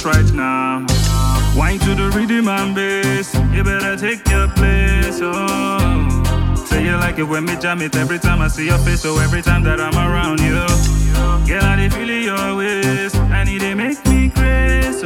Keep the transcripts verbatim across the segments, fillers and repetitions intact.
right now. Wine to the rhythm and bass. You better take your place, oh. Say you like it when me jam it every time I see your face, so every time that I'm around you. Girl, I dey feel your ways, and it dey make me crazy,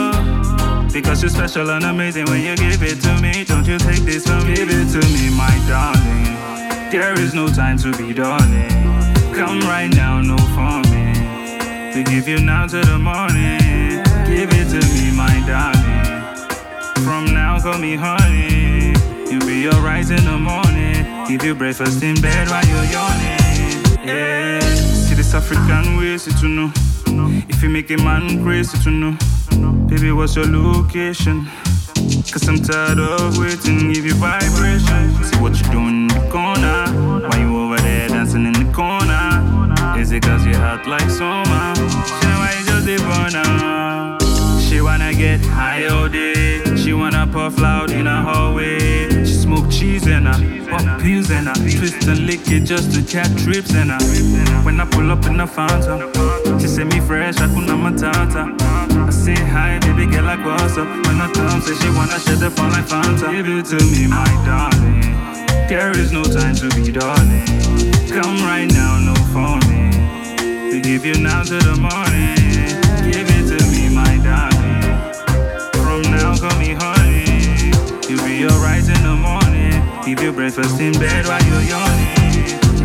oh. Because you're special and amazing when you give it to me. Don't you take this from me, give it to me, my darling. There is no time to be darling. Come right now, no for me. We give you now to the morning. Give it to me, my darling. From now, call me honey. You'll be alright in the morning. Give you breakfast in bed while you're yawning. Yeah. See this African ways to know. If you make a man crazy to know. Baby, what's your location? Cause I'm tired of waiting. Give you vibration. See what you doing in the corner. Why you over there dancing in the corner? Is it cause you hot like summer? She know why you just dey burn her. She wanna get high all day. She wanna puff loud in her hallway. She smoke cheese and her pop pills and her twist and lick it just to catch trips and her. When I pull up in the fountain, she say me fresh, Hakuna Matata. I say hi, baby girl, like what's up? When I come, say she wanna shut the phone like Fanta. Give it to me, my darling. There is no time to be darling. Come right now, no for me. We give you now to the morning. Give it to me, my darling. From now, call me honey. You'll be alright in the morning. Give you breakfast in bed while you're yawning.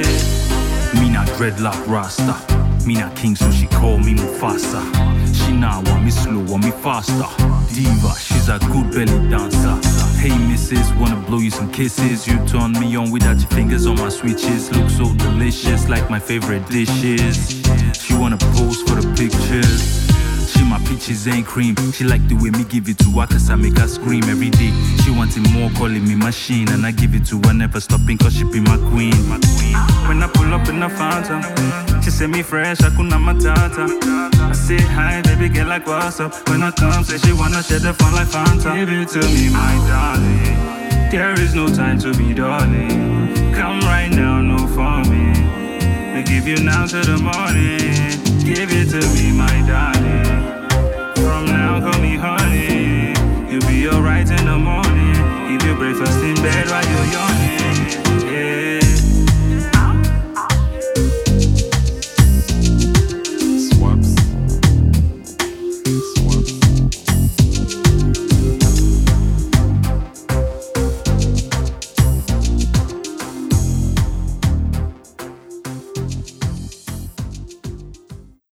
Yeah. Me not dreadlock rasta. Me not king, so she call me Mufasa. She not want me slow, want me faster. Diva, she's a good belly dancer. Hey missus, wanna blow you some kisses. You turn me on without your fingers on my switches. Look so delicious, like my favorite dishes. She wanna pose for the pictures. She my peaches ain't cream. She like the way me give it to her, cause I make her scream every day. She wanting more, calling me machine. And I give it to her, never stopping, cause she be my queen, my queen. When I pull up in the fountain, she say me fresh, Hakuna Matata. I say hi, baby girl, like what's up? When I come, say she wanna share the fun like Fanta. Give it to me, my darling. There is no time to be darling. Come right now, no for me. We give you now to the morning. Give it to me, my darling. From now, call me honey. You'll be alright in the morning. Give you breakfast in bed while you're yawning.